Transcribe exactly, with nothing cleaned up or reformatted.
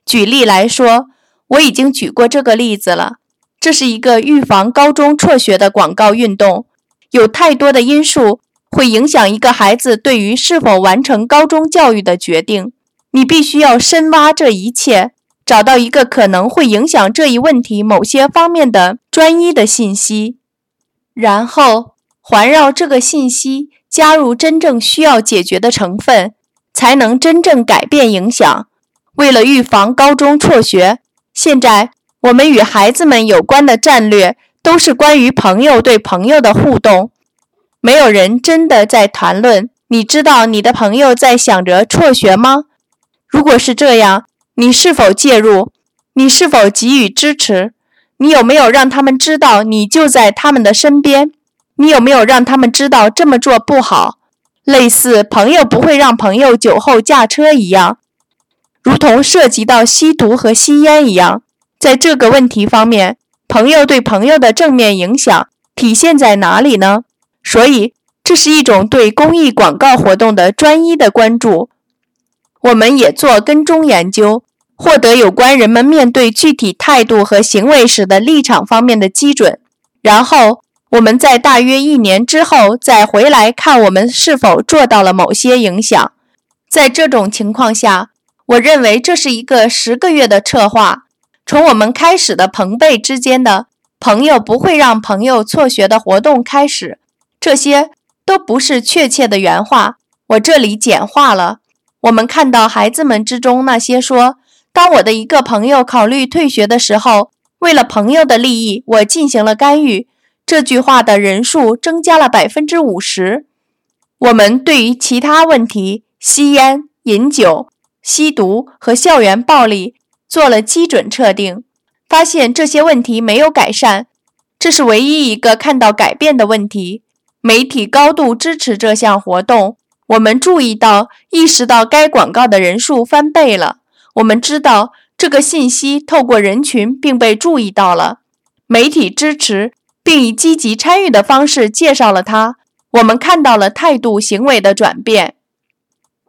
举例来说，我已经举过这个例子了，这是一个预防高中辍学的广告运动，有太多的因素会影响一个孩子对于是否完成高中教育的决定。你必须要深挖这一切，找到一个可能会影响这一问题某些方面的专一的信息，然后环绕这个信息加入真正需要解决的成分，才能真正改变影响。为了预防高中辍学，现在我们与孩子们有关的战略都是关于朋友对朋友的互动。没有人真的在谈论，你知道你的朋友在想着辍学吗？如果是这样，你是否介入？你是否给予支持？你有没有让他们知道你就在他们的身边？你有没有让他们知道这么做不好？类似朋友不会让朋友酒后驾车一样，如同涉及到吸毒和吸烟一样，在这个问题方面，朋友对朋友的正面影响体现在哪里呢？所以，这是一种对公益广告活动的专一的关注。我们也做跟踪研究，获得有关人们面对具体态度和行为时的立场方面的基准，然后我们在大约一年之后再回来看我们是否做到了某些影响。在这种情况下，我认为这是一个十个月的策划，从我们开始的朋辈之间的朋友不会让朋友辍学的活动开始，这些都不是确切的原话，我这里简化了。我们看到孩子们之中那些说，当我的一个朋友考虑退学的时候，为了朋友的利益，我进行了干预，这句话的人数增加了 百分之五十。 我们对于其他问题，吸烟、饮酒、吸毒和校园暴力做了基准测定，发现这些问题没有改善，这是唯一一个看到改变的问题。媒体高度支持这项活动，我们注意到、意识到该广告的人数翻倍了。我们知道这个信息透过人群并被注意到了，媒体支持并以积极参与的方式介绍了它，我们看到了态度行为的转变。